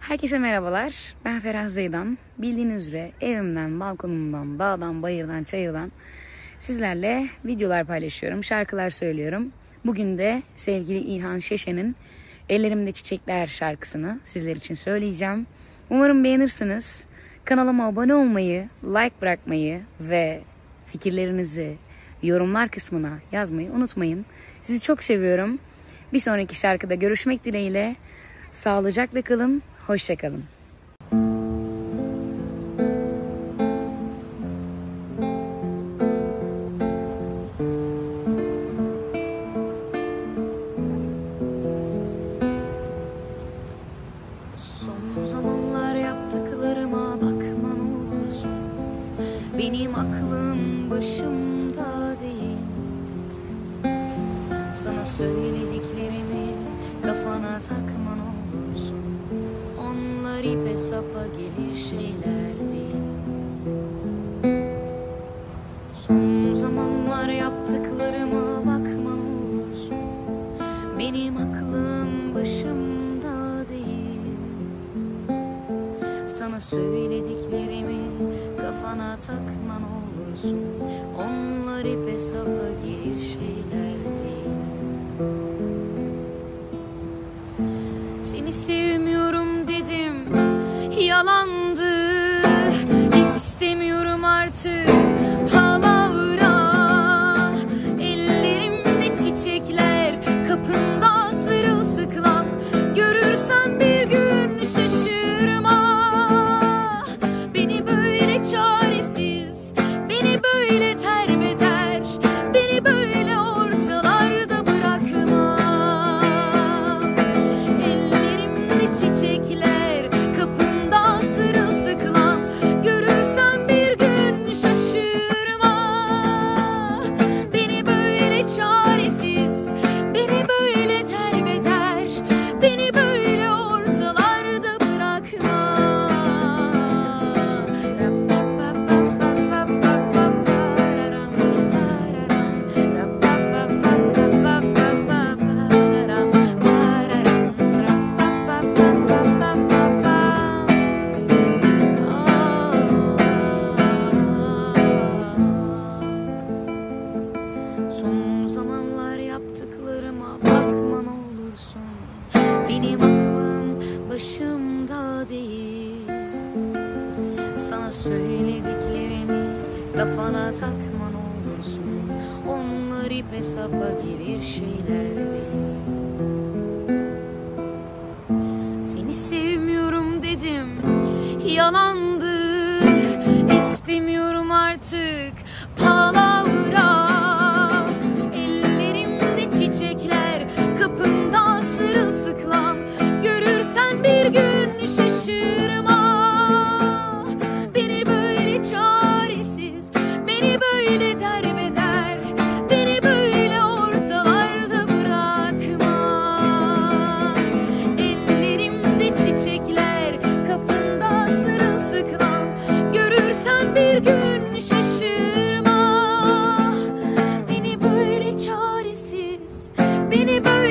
Herkese merhabalar. Ben Ferah Zeydan. Bildiğiniz üzere evimden, balkonumdan, dağdan, bayırdan, çayırdan sizlerle videolar paylaşıyorum, şarkılar söylüyorum. Bugün de sevgili İlhan Şeşen'in Ellerimde Çiçekler şarkısını sizler için söyleyeceğim. Umarım beğenirsiniz. Kanalıma abone olmayı, like bırakmayı ve fikirlerinizi yorumlar kısmına yazmayı unutmayın. Sizi çok seviyorum. Bir sonraki şarkıda görüşmek dileğiyle. Sağlıcakla kalın, hoşça kalın. Son zamanlar yaptıklarıma bakman olursun. Benim aklım başımda değil. Sana söylediklerimi kafana takman olursun. Onlar ipe sapa gelir şeyler değil. Son zamanlar yaptıklarıma bakman olursun. Benim aklım başımda değil. Sana söylediklerimi kafana takman olursun. Onlar ipe sapa gelir şeyler değil. Seni sevmiyorum dedim, yalandı. İstemiyorum artık palavra. Ellerimde çiçekler, kapında sırılsıklam. Görürsen bir gün şaşırma. Beni böyle çaresiz, beni böyle terbeder, beni böyle ortalarda bırakma. Ellerimde çiçekler, kapında sırılsıklam. Görürsen bir gün şaşırma. Beni böyle çaresiz, beni böyle terbeder, beni böyle ortalarda bırakma. Son zamanlar yaptıklarıma bakman olursun. Benim aklım başımda değil. Sana söylediklerimi kafana takman olursun. Onlar ipe sapa gelir şeyler değil. Seni sevmiyorum dedim, yalandı. İstemiyorum artık palavra. Ellerimde çiçekler, kapında sırılsıklam. Görürsen bir gün şaşırma. Beni böyle çaresiz, beni böyle derbeder, beni böyle ortalarda bırakma. Ellerimde çiçekler, kapında sırılsıklam. Görürsen bir gün şaşırma. Beni böyle çaresiz, beni böyle